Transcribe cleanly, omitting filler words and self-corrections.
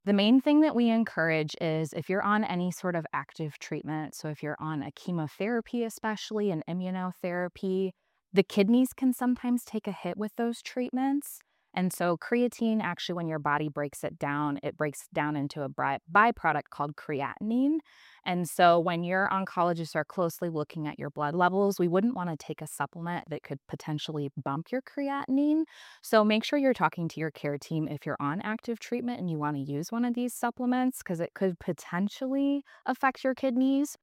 The main thing that we encourage is if you're on any sort of active treatment, so if you're on a chemotherapy, especially an immunotherapy, the kidneys can sometimes take a hit with those treatments. And so creatine, actually, when your body breaks it breaks down into a byproduct called creatinine. And so when your oncologists are closely looking at your blood levels, we wouldn't want to take a supplement that could potentially bump your creatinine. So make sure you're talking to your care team if you're on active treatment and you want to use one of these supplements because it could potentially affect your kidneys.